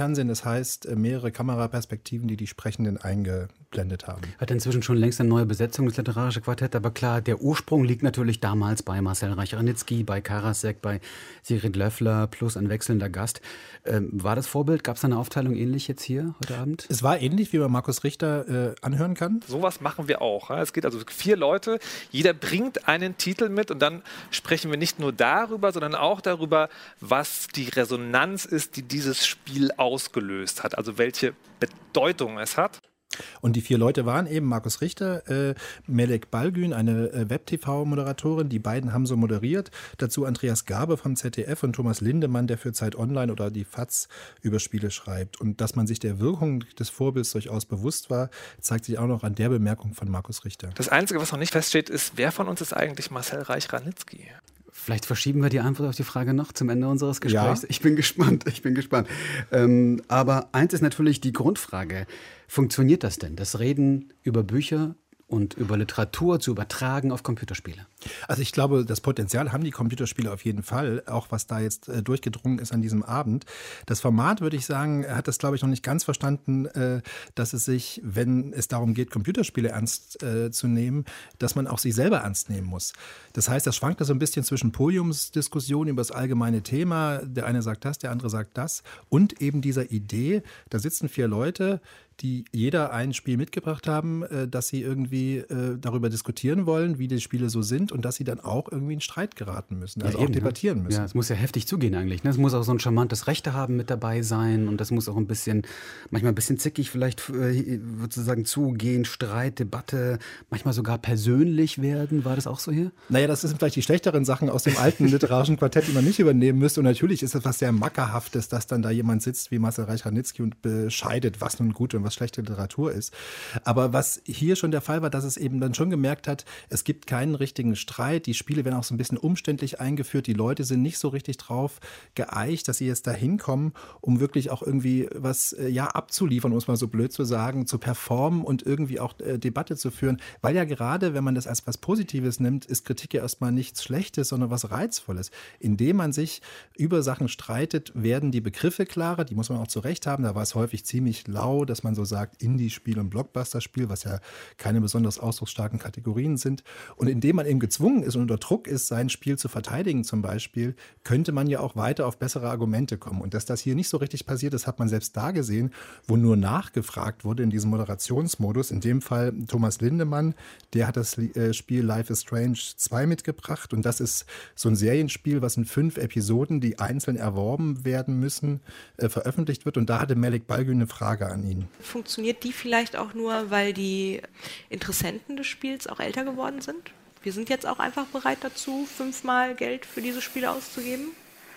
Fernsehen, das heißt mehrere Kameraperspektiven, die die Sprechenden eingeblendet haben. Hat inzwischen schon längst eine neue Besetzung, das literarische Quartett, aber klar, der Ursprung liegt natürlich damals bei Marcel Reich-Ranitzky, bei Karasek, bei Sigrid Löffler plus ein wechselnder Gast. Ähm, war das Vorbild? Gab es eine Aufteilung ähnlich jetzt hier heute Abend? Es war ähnlich, wie man Markus Richter äh, anhören kann. Sowas machen wir auch. Es geht also vier Leute, jeder bringt einen Titel mit und dann sprechen wir nicht nur darüber, sondern auch darüber, was die Resonanz ist, die dieses Spiel ausgelöst hat, also welche Bedeutung es hat. Und die vier Leute waren eben Markus Richter, äh, Melek Balgün, eine äh, Web-T V-Moderatorin, die beiden haben so moderiert. Dazu Andreas Gabe vom Z D F und Thomas Lindemann, der für Zeit Online oder die F A Z über Spiele schreibt. Und dass man sich der Wirkung des Vorbilds durchaus bewusst war, zeigt sich auch noch an der Bemerkung von Markus Richter. Das Einzige, was noch nicht feststeht, ist, wer von uns ist eigentlich Marcel Reich-Ranitzky? Vielleicht verschieben wir die Antwort auf die Frage noch zum Ende unseres Gesprächs. Ja. Ich bin gespannt, ich bin gespannt. Ähm, aber eins ist natürlich die Grundfrage. Funktioniert das denn, das Reden über Bücher und über Literatur zu übertragen auf Computerspiele? Also ich glaube, das Potenzial haben die Computerspiele auf jeden Fall, auch was da jetzt äh, durchgedrungen ist an diesem Abend. Das Format, würde ich sagen, hat das, glaube ich, noch nicht ganz verstanden, äh, dass es sich, wenn es darum geht, Computerspiele ernst äh, zu nehmen, dass man auch sich selber ernst nehmen muss. Das heißt, das schwankt da so ein bisschen zwischen Podiumsdiskussionen über das allgemeine Thema. Der eine sagt das, der andere sagt das. Und eben dieser Idee, da sitzen vier Leute, die jeder ein Spiel mitgebracht haben, äh, dass sie irgendwie äh, darüber diskutieren wollen, wie die Spiele so sind und dass sie dann auch irgendwie in Streit geraten müssen, also ja, auch eben, debattieren müssen. Ja, es muss ja heftig zugehen eigentlich. Ne? Es muss auch so ein charmantes Rechte haben mit dabei sein und das muss auch ein bisschen, manchmal ein bisschen zickig vielleicht äh, sozusagen zugehen, Streit, Debatte, manchmal sogar persönlich werden. War das auch so hier? Naja, das sind vielleicht die schlechteren Sachen aus dem alten literarischen Quartett, die man nicht übernehmen müsste. Und natürlich ist es was sehr Mackerhaftes, dass dann da jemand sitzt wie Marcel Reich-Ranitzky und bescheidet, was nun gute und was schlechte Literatur ist. Aber was hier schon der Fall war, dass es eben dann schon gemerkt hat, es gibt keinen richtigen Streit. Die Spiele werden auch so ein bisschen umständlich eingeführt. Die Leute sind nicht so richtig drauf geeicht, dass sie jetzt da hinkommen, um wirklich auch irgendwie was ja abzuliefern, um es mal so blöd zu sagen, zu performen und irgendwie auch äh, Debatte zu führen. Weil ja gerade, wenn man das als was Positives nimmt, ist Kritik ja erstmal nichts Schlechtes, sondern was Reizvolles. Indem man sich über Sachen streitet, werden die Begriffe klarer. Die muss man auch zurecht haben. Da war es häufig ziemlich lau, dass man so sagt, Indie-Spiel und Blockbuster-Spiel, was ja keine besonders ausdrucksstarken Kategorien sind. Und indem man eben gezwungen ist und unter Druck ist, sein Spiel zu verteidigen zum Beispiel, könnte man ja auch weiter auf bessere Argumente kommen. Und dass das hier nicht so richtig passiert ist, hat man selbst da gesehen, wo nur nachgefragt wurde in diesem Moderationsmodus. In dem Fall Thomas Lindemann, der hat das Spiel Life is Strange zwei mitgebracht. Und das ist so ein Serienspiel, was in fünf Episoden, die einzeln erworben werden müssen, äh, veröffentlicht wird. Und da hatte Melek Balgün eine Frage an ihn. Funktioniert die vielleicht auch nur, weil die Interessenten des Spiels auch älter geworden sind? Wir sind jetzt auch einfach bereit dazu, fünfmal Geld für diese Spiele auszugeben?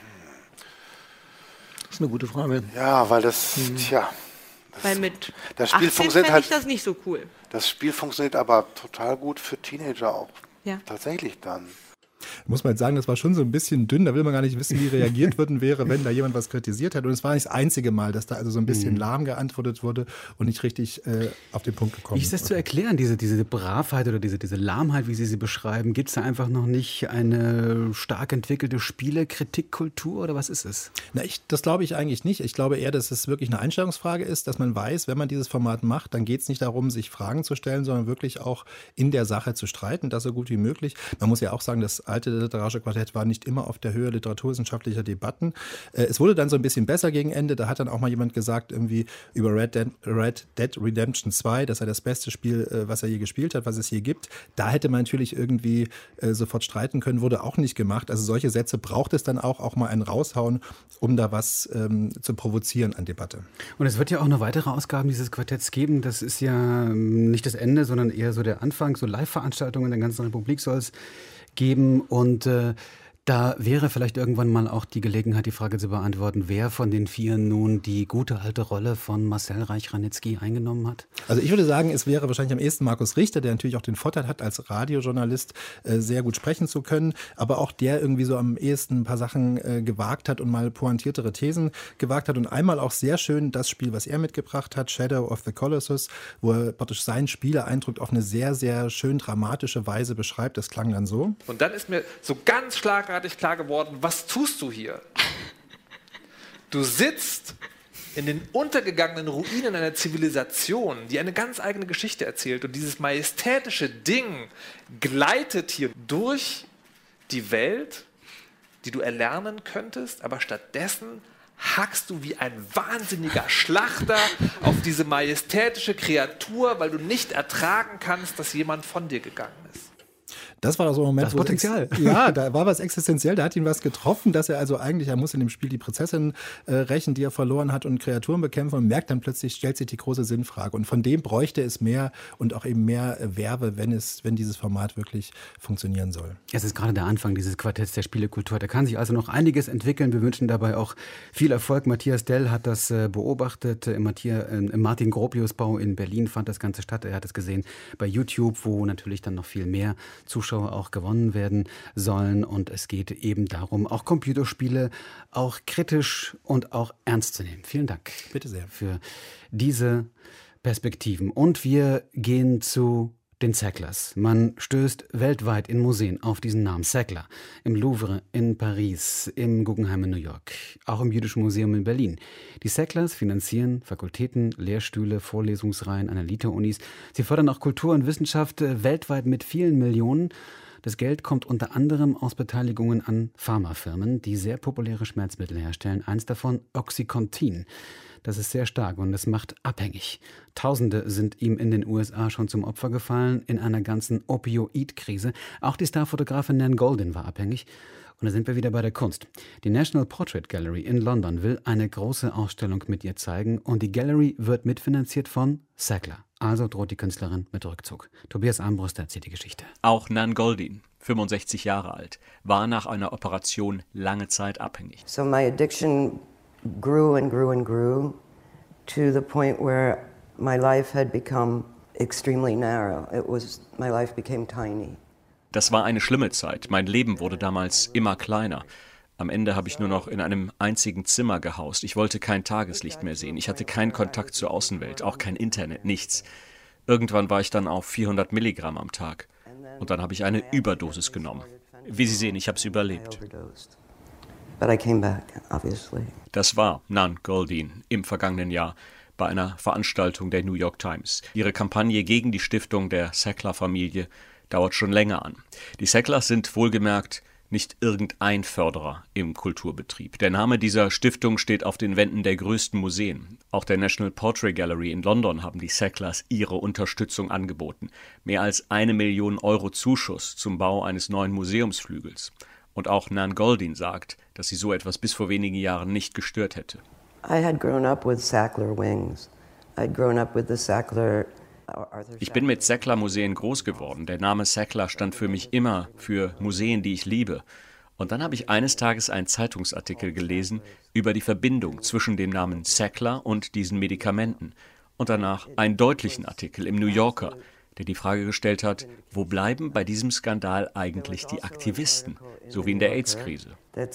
Das ist eine gute Frage. Ja, weil das, hm. tja. Das, weil mit das Spiel achtzehn funktioniert fände ich halt, das nicht so cool. Das Spiel funktioniert aber total gut für Teenager auch. Ja. Tatsächlich dann. Muss man jetzt sagen, das war schon so ein bisschen dünn, da will man gar nicht wissen, wie reagiert worden wäre, wenn da jemand was kritisiert hat. Und es war nicht das einzige Mal, dass da also so ein bisschen mhm. lahm geantwortet wurde und nicht richtig äh, auf den Punkt gekommen ist. Wie ist das zu erklären, diese, diese Bravheit oder diese, diese Lahmheit, wie Sie sie beschreiben? Gibt es da einfach noch nicht eine stark entwickelte Spielekritikkultur oder was ist es? Na, ich, das glaube ich eigentlich nicht. Ich glaube eher, dass es wirklich eine Einstellungsfrage ist, dass man weiß, wenn man dieses Format macht, dann geht es nicht darum, sich Fragen zu stellen, sondern wirklich auch in der Sache zu streiten, das so gut wie möglich. Man muss ja auch sagen, das alte literarische Quartett war nicht immer auf der Höhe literaturwissenschaftlicher Debatten. Es wurde dann so ein bisschen besser gegen Ende. Da hat dann auch mal jemand gesagt, irgendwie über Red Dead, Red Dead Redemption zwei, das sei das beste Spiel, was er je gespielt hat, was es je gibt. Da hätte man natürlich irgendwie sofort streiten können, wurde auch nicht gemacht. Also solche Sätze braucht es dann auch, auch mal einen raushauen, um da was ähm, zu provozieren an Debatte. Und es wird ja auch noch weitere Ausgaben dieses Quartetts geben. Das ist ja nicht das Ende, sondern eher so der Anfang. So Live-Veranstaltungen in der ganzen Republik soll es geben und äh, da wäre vielleicht irgendwann mal auch die Gelegenheit, die Frage zu beantworten, wer von den Vieren nun die gute alte Rolle von Marcel Reich-Ranitzky eingenommen hat? Also ich würde sagen, es wäre wahrscheinlich am ehesten Markus Richter, der natürlich auch den Vorteil hat, als Radiojournalist äh, sehr gut sprechen zu können, aber auch der irgendwie so am ehesten ein paar Sachen äh, gewagt hat und mal pointiertere Thesen gewagt hat und einmal auch sehr schön das Spiel, was er mitgebracht hat, Shadow of the Colossus, wo er praktisch seinen Spieleeindruck auf eine sehr, sehr schön dramatische Weise beschreibt. Das klang dann so. Und dann ist mir so ganz schlagartig klar geworden, was tust du hier? Du sitzt in den untergegangenen Ruinen einer Zivilisation, die eine ganz eigene Geschichte erzählt. Und dieses majestätische Ding gleitet hier durch die Welt, die du erlernen könntest, aber stattdessen hackst du wie ein wahnsinniger Schlachter auf diese majestätische Kreatur, weil du nicht ertragen kannst, dass jemand von dir gegangen ist. Das war doch so ein Moment, das wo Potenzial. Es, ja, da war was existenziell, da hat ihn was getroffen, dass er also eigentlich, er muss in dem Spiel die Prinzessin äh, rächen, die er verloren hat und Kreaturen bekämpfen und merkt dann plötzlich, stellt sich die große Sinnfrage. Und von dem bräuchte es mehr und auch eben mehr äh, Werbe, wenn es, wenn dieses Format wirklich funktionieren soll. Es ist gerade der Anfang dieses Quartetts der Spielekultur. Da kann sich also noch einiges entwickeln. Wir wünschen dabei auch viel Erfolg. Matthias Dell hat das äh, beobachtet. Im, Matthias, äh, im Martin Gropius-Bau in Berlin fand das Ganze statt. Er hat es gesehen bei YouTube, wo natürlich dann noch viel mehr Zuschauer auch gewonnen werden sollen. Und es geht eben darum, auch Computerspiele auch kritisch und auch ernst zu nehmen. Vielen Dank. Bitte sehr. Für diese Perspektiven. Und wir gehen zu den Sacklers. Man stößt weltweit in Museen auf diesen Namen Sackler. Im Louvre in Paris, im Guggenheim in New York, auch im Jüdischen Museum in Berlin. Die Sacklers finanzieren Fakultäten, Lehrstühle, Vorlesungsreihen an Elite-Unis. Sie fördern auch Kultur und Wissenschaft weltweit mit vielen Millionen. Das Geld kommt unter anderem aus Beteiligungen an Pharmafirmen, die sehr populäre Schmerzmittel herstellen. Eins davon Oxycontin. Das ist sehr stark und es macht abhängig. Tausende sind ihm in den U S A schon zum Opfer gefallen in einer ganzen Opioid-Krise. Auch die Starfotografin Nan Goldin war abhängig. Und da sind wir wieder bei der Kunst. Die National Portrait Gallery in London will eine große Ausstellung mit ihr zeigen und die Gallery wird mitfinanziert von Sackler. Also droht die Künstlerin mit Rückzug. Tobias Armbruster erzählt die Geschichte. Auch Nan Goldin, fünfundsechzig Jahre alt, war nach einer Operation lange Zeit abhängig. So my addiction grew and grew and grew to the point where my life had become extremely narrow. It was, my life became tiny. Das war eine schlimme Zeit. Mein Leben wurde damals immer kleiner. Am Ende habe ich nur noch in einem einzigen Zimmer gehaust. Ich wollte kein Tageslicht mehr sehen. Ich hatte keinen Kontakt zur Außenwelt, auch kein Internet, nichts. Irgendwann war ich dann auf vierhundert Milligramm am Tag. Und dann habe ich eine Überdosis genommen. Wie Sie sehen, ich habe es überlebt. Das war Nan Goldin im vergangenen Jahr bei einer Veranstaltung der New York Times. Ihre Kampagne gegen die Stiftung der Sackler-Familie dauert schon länger an. Die Sacklers sind wohlgemerkt nicht irgendein Förderer im Kulturbetrieb. Der Name dieser Stiftung steht auf den Wänden der größten Museen. Auch der National Portrait Gallery in London haben die Sacklers ihre Unterstützung angeboten. Mehr als eine Million Euro Zuschuss zum Bau eines neuen Museumsflügels. Und auch Nan Goldin sagt, dass sie so etwas bis vor wenigen Jahren nicht gestört hätte. I had grown up with Sackler wings. I'd grown up with the Sackler. Ich bin mit Sackler-Museen groß geworden. Der Name Sackler stand für mich immer für Museen, die ich liebe. Und dann habe ich eines Tages einen Zeitungsartikel gelesen über die Verbindung zwischen dem Namen Sackler und diesen Medikamenten. Und danach einen deutlichen Artikel im New Yorker, der die Frage gestellt hat, wo bleiben bei diesem Skandal eigentlich die Aktivisten, so wie in der AIDS-Krise.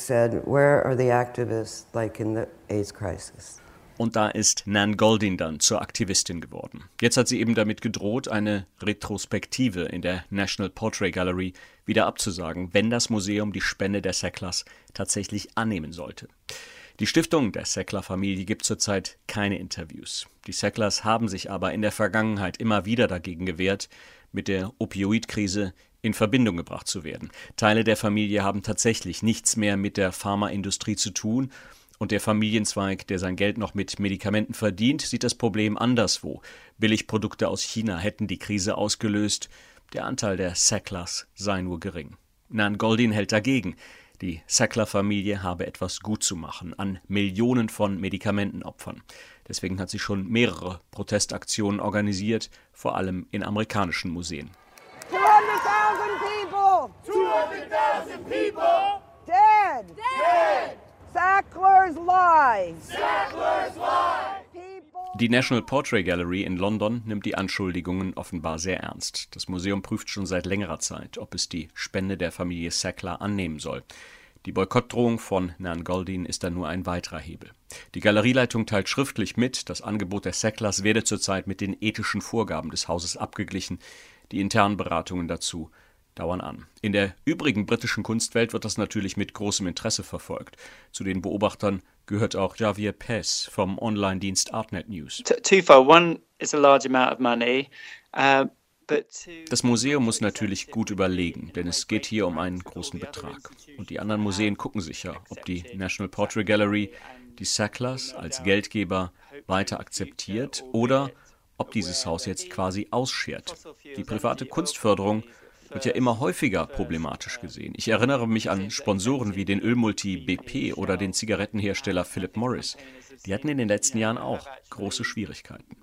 Und da ist Nan Goldin dann zur Aktivistin geworden. Jetzt hat sie eben damit gedroht, eine Retrospektive in der National Portrait Gallery wieder abzusagen, wenn das Museum die Spende der Sacklers tatsächlich annehmen sollte. Die Stiftung der Sackler-Familie gibt zurzeit keine Interviews. Die Sacklers haben sich aber in der Vergangenheit immer wieder dagegen gewehrt, mit der Opioid-Krise in Verbindung gebracht zu werden. Teile der Familie haben tatsächlich nichts mehr mit der Pharmaindustrie zu tun. Und der Familienzweig, der sein Geld noch mit Medikamenten verdient, sieht das Problem anderswo. Billigprodukte aus China hätten die Krise ausgelöst. Der Anteil der Sacklers sei nur gering. Nan Goldin hält dagegen. Die Sackler-Familie habe etwas gut zu machen an Millionen von Medikamentenopfern. Deswegen hat sie schon mehrere Protestaktionen organisiert, vor allem in amerikanischen Museen. two hundred thousand people! two hundred thousand people! Dead! Dead! Sackler's lie! Sackler's lie! Die National Portrait Gallery in London nimmt die Anschuldigungen offenbar sehr ernst. Das Museum prüft schon seit längerer Zeit, ob es die Spende der Familie Sackler annehmen soll. Die Boykottdrohung von Nan Goldin ist dann nur ein weiterer Hebel. Die Galerieleitung teilt schriftlich mit, das Angebot der Sacklers werde zurzeit mit den ethischen Vorgaben des Hauses abgeglichen. Die internen Beratungen dazu dauern an. In der übrigen britischen Kunstwelt wird das natürlich mit großem Interesse verfolgt. Zu den Beobachtern gehört auch Javier Pez vom Online-Dienst Artnet News. Twofold. One is a large amount of money. Uh Das Museum muss natürlich gut überlegen, denn es geht hier um einen großen Betrag. Und die anderen Museen gucken sicher, ob die National Portrait Gallery die Sacklers als Geldgeber weiter akzeptiert oder ob dieses Haus jetzt quasi ausschert. Die private Kunstförderung wird ja immer häufiger problematisch gesehen. Ich erinnere mich an Sponsoren wie den Ölmulti B P oder den Zigarettenhersteller Philip Morris. Die hatten in den letzten Jahren auch große Schwierigkeiten.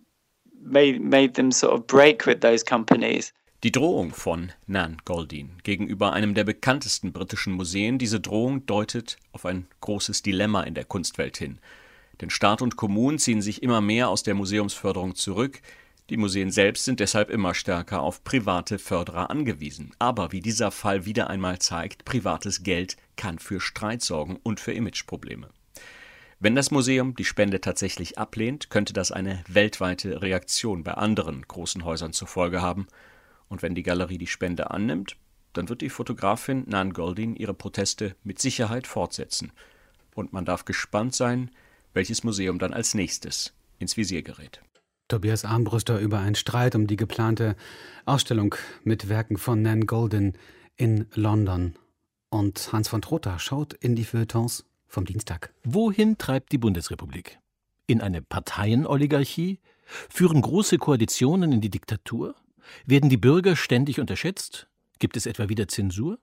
Made, made them sort of break with those companies. Die Drohung von Nan Goldin gegenüber einem der bekanntesten britischen Museen, diese Drohung deutet auf ein großes Dilemma in der Kunstwelt hin. Denn Staat und Kommunen ziehen sich immer mehr aus der Museumsförderung zurück. Die Museen selbst sind deshalb immer stärker auf private Förderer angewiesen. Aber wie dieser Fall wieder einmal zeigt, privates Geld kann für Streit sorgen und für Imageprobleme. Wenn das Museum die Spende tatsächlich ablehnt, könnte das eine weltweite Reaktion bei anderen großen Häusern zur Folge haben. Und wenn die Galerie die Spende annimmt, dann wird die Fotografin Nan Goldin ihre Proteste mit Sicherheit fortsetzen. Und man darf gespannt sein, welches Museum dann als nächstes ins Visier gerät. Tobias Armbruster über einen Streit um die geplante Ausstellung mit Werken von Nan Goldin in London. Und Hans von Trotha schaut in die Feuilletons vom Dienstag. Wohin treibt die Bundesrepublik? In eine Parteienoligarchie? Führen große Koalitionen in die Diktatur? Werden die Bürger ständig unterschätzt? Gibt es etwa wieder Zensur?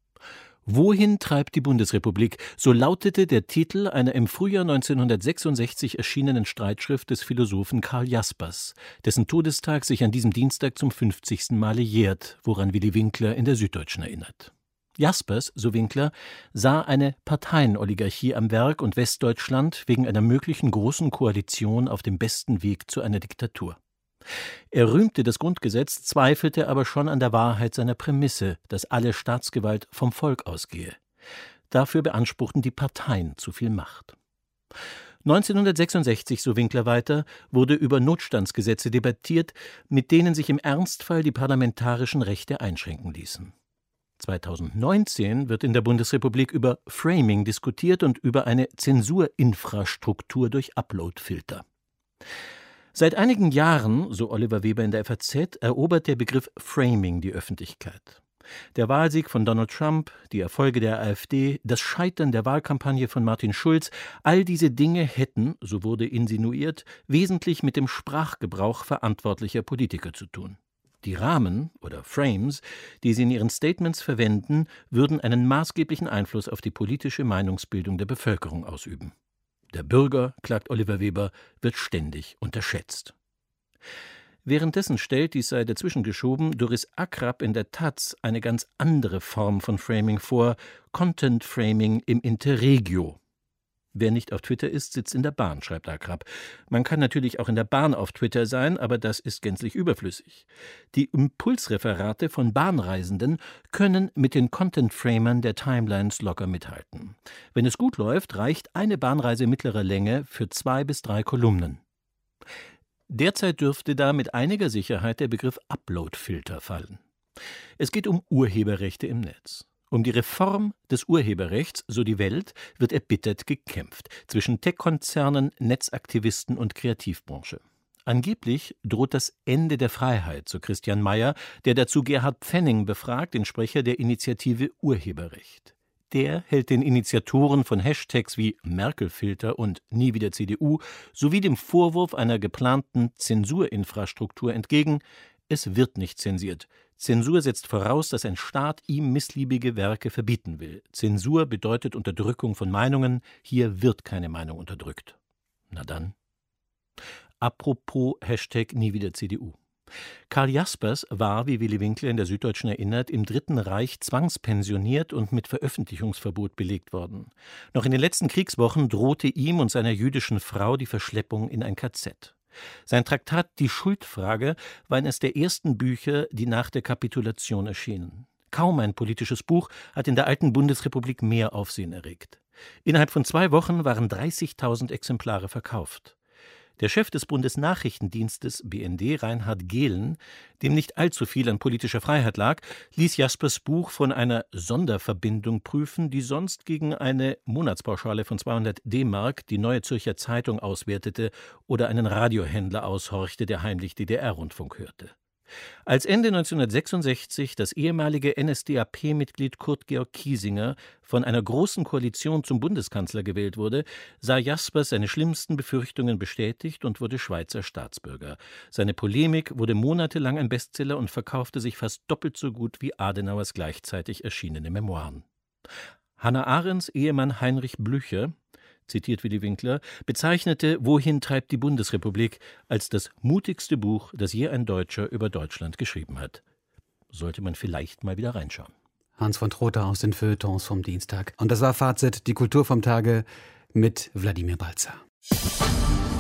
Wohin treibt die Bundesrepublik? So lautete der Titel einer im Frühjahr neunzehnhundertsechsundsechzig erschienenen Streitschrift des Philosophen Karl Jaspers, dessen Todestag sich an diesem Dienstag zum fünfzigsten Male jährt, woran Willy Winkler in der Süddeutschen erinnert. Jaspers, so Winkler, sah eine Parteienoligarchie am Werk und Westdeutschland wegen einer möglichen großen Koalition auf dem besten Weg zu einer Diktatur. Er rühmte das Grundgesetz, zweifelte aber schon an der Wahrheit seiner Prämisse, dass alle Staatsgewalt vom Volk ausgehe. Dafür beanspruchten die Parteien zu viel Macht. neunzehnhundertsechsundsechzig, so Winkler weiter, wurde über Notstandsgesetze debattiert, mit denen sich im Ernstfall die parlamentarischen Rechte einschränken ließen. zweitausendneunzehn wird in der Bundesrepublik über Framing diskutiert und über eine Zensurinfrastruktur durch Uploadfilter. Seit einigen Jahren, so Oliver Weber in der F A Z, erobert der Begriff Framing die Öffentlichkeit. Der Wahlsieg von Donald Trump, die Erfolge der AfD, das Scheitern der Wahlkampagne von Martin Schulz, all diese Dinge hätten, so wurde insinuiert, wesentlich mit dem Sprachgebrauch verantwortlicher Politiker zu tun. Die Rahmen oder Frames, die sie in ihren Statements verwenden, würden einen maßgeblichen Einfluss auf die politische Meinungsbildung der Bevölkerung ausüben. Der Bürger, klagt Oliver Weber, wird ständig unterschätzt. Währenddessen stellt, dies sei dazwischen geschoben, Doris Akrab in der Taz eine ganz andere Form von Framing vor, Content Framing im Interregio. Wer nicht auf Twitter ist, sitzt in der Bahn, schreibt Akrab. Man kann natürlich auch in der Bahn auf Twitter sein, aber das ist gänzlich überflüssig. Die Impulsreferate von Bahnreisenden können mit den Content-Framern der Timelines locker mithalten. Wenn es gut läuft, reicht eine Bahnreise mittlerer Länge für zwei bis drei Kolumnen. Derzeit dürfte da mit einiger Sicherheit der Begriff Upload-Filter fallen. Es geht um Urheberrechte im Netz. Um die Reform des Urheberrechts, so die Welt, wird erbittert gekämpft zwischen Tech-Konzernen, Netzaktivisten und Kreativbranche. Angeblich droht das Ende der Freiheit, so Christian Mayer, der dazu Gerhard Pfenning befragt, den Sprecher der Initiative Urheberrecht. Der hält den Initiatoren von Hashtags wie Merkel-Filter und Nie wieder C D U sowie dem Vorwurf einer geplanten Zensurinfrastruktur entgegen, es wird nicht zensiert. Zensur setzt voraus, dass ein Staat ihm missliebige Werke verbieten will. Zensur bedeutet Unterdrückung von Meinungen. Hier wird keine Meinung unterdrückt. Na dann. Apropos Hashtag Nie wieder C D U. Karl Jaspers war, wie Willy Winkler in der Süddeutschen erinnert, im Dritten Reich zwangspensioniert und mit Veröffentlichungsverbot belegt worden. Noch in den letzten Kriegswochen drohte ihm und seiner jüdischen Frau die Verschleppung in ein K Z. Sein Traktat Die Schuldfrage war eines der ersten Bücher, die nach der Kapitulation erschienen. Kaum ein politisches Buch hat in der alten Bundesrepublik mehr Aufsehen erregt. Innerhalb von zwei Wochen waren dreißigtausend Exemplare verkauft. Der Chef des Bundesnachrichtendienstes B N D, Reinhard Gehlen, dem nicht allzu viel an politischer Freiheit lag, ließ Jaspers Buch von einer Sonderverbindung prüfen, die sonst gegen eine Monatspauschale von zweihundert D-Mark die Neue Zürcher Zeitung auswertete oder einen Radiohändler aushorchte, der heimlich D D R-Rundfunk hörte. Als Ende neunzehnhundertsechsundsechzig das ehemalige N S D A P-Mitglied Kurt Georg Kiesinger von einer großen Koalition zum Bundeskanzler gewählt wurde, sah Jaspers seine schlimmsten Befürchtungen bestätigt und wurde Schweizer Staatsbürger. Seine Polemik wurde monatelang ein Bestseller und verkaufte sich fast doppelt so gut wie Adenauers gleichzeitig erschienene Memoiren. Hannah Arendts Ehemann Heinrich Blücher, zitiert Willi Winkler, bezeichnete »Wohin treibt die Bundesrepublik« als das mutigste Buch, das je ein Deutscher über Deutschland geschrieben hat. Sollte man vielleicht mal wieder reinschauen. Hans von Trotha aus den Feuilletons vom Dienstag. Und das war Fazit, die Kultur vom Tage mit Wladimir Balzer.